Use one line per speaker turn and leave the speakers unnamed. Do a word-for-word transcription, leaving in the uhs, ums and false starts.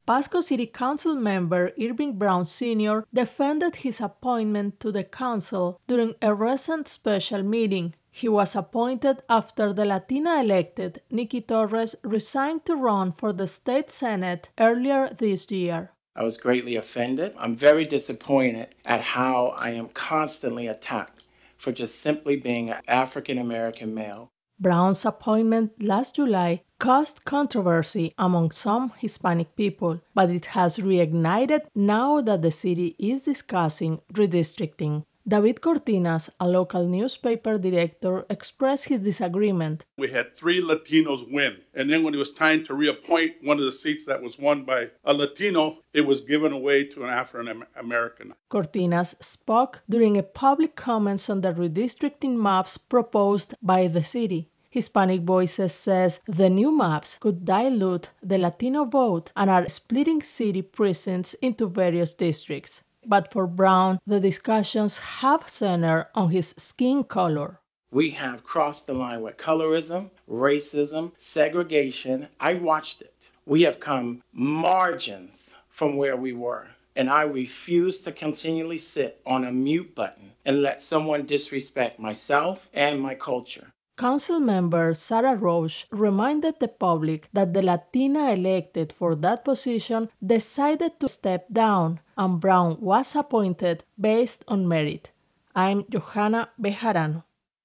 Pasco City Council member Irving Brown Senior defended his appointment to the council during a recent special meeting. He was appointed after the Latina elected, Nikki Torres, resigned to run for the state senate earlier this year.
I was greatly offended. I'm very disappointed at how I am constantly attacked for just simply being an African American male.
Brown's appointment last July caused controversy among some Hispanic people, but it has reignited now that the city is discussing redistricting. David Cortinas, a local newspaper director, expressed his disagreement.
We had three Latinos win, and then when it was time to reappoint one of the seats that was won by a Latino, it was given away to an African American.
Cortinas spoke during a public comments on the redistricting maps proposed by the city. Hispanic Voices says the new maps could dilute the Latino vote and are splitting city precincts into various districts. But for Brown, the discussions have centered on his skin color.
We have crossed the line with colorism, racism, segregation. I watched it. We have come margins from where we were. And I refuse to continually sit on a mute button and let someone disrespect myself and my culture.
Council member Sarah Roche reminded the public that the Latina elected for that position decided to step down, and Brown was appointed based on merit. I'm Johanna Bejarano.